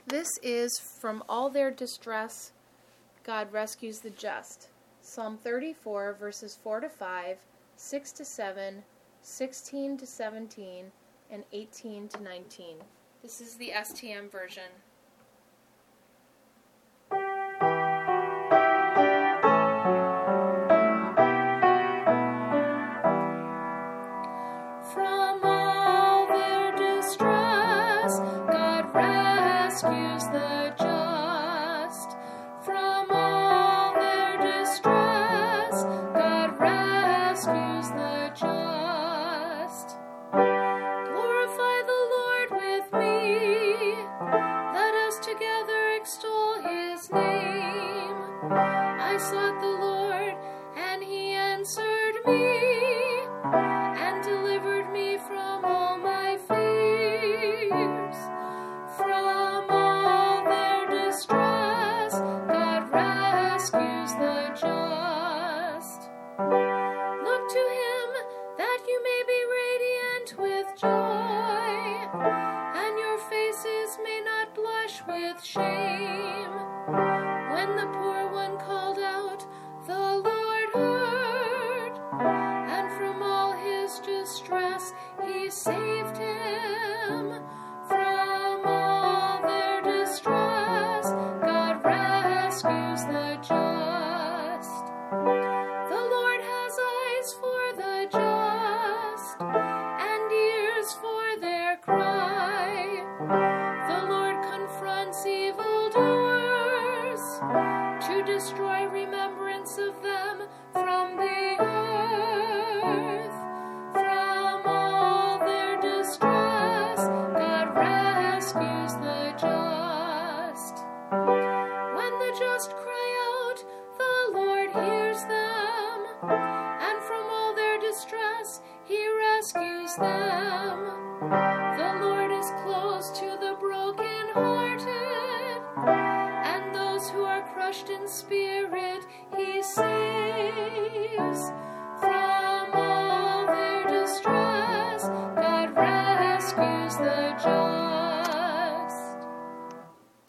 This is from all their distress, God rescues the just. Psalm 34, verses 4 to 5, 6 to 7, 16 to 17, and 18 to 19. This is the STM version. From all their distress, God rescues the just. From all their distress, God rescues the just. Glorify the Lord with me. Let us together extol his name. I sought the Lord, and he answered me, and delivered me from all my fears. From all their distress, God rescues the just. Look to him that you may be radiant with joy, and your faces may not blush with shame. When the poor one called out, the Lord heard, and from all his distress he saved him. From all their distress, God rescues the just. The Lord has eyes for the just, and ears for their cry. The Lord confronts evildoers, to destroy remembrance of them from the earth. From all their distress, God rescues the just. When the just cry out, the Lord hears them, and from all their distress he rescues them. The Lord is close to the brokenhearted,